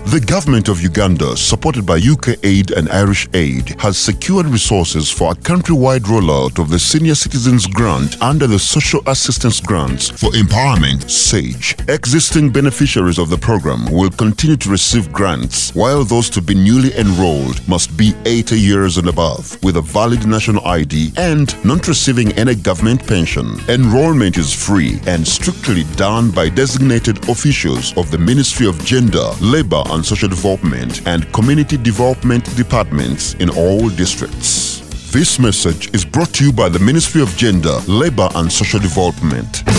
The government of Uganda, supported by UK Aid and Irish Aid, has secured resources for a countrywide rollout of the Senior Citizens Grant under the Social Assistance Grants for Empowerment (SAGE). Existing beneficiaries of the program will continue to receive grants, while those to be newly enrolled must be 80 years and above, with a valid national ID and not receiving any government pension. Enrollment is free and strictly done by designated officials of the Ministry of Gender, Labour and Social Development and Community Development departments in all districts. This message is brought to you by the Ministry of Gender, Labour and Social Development.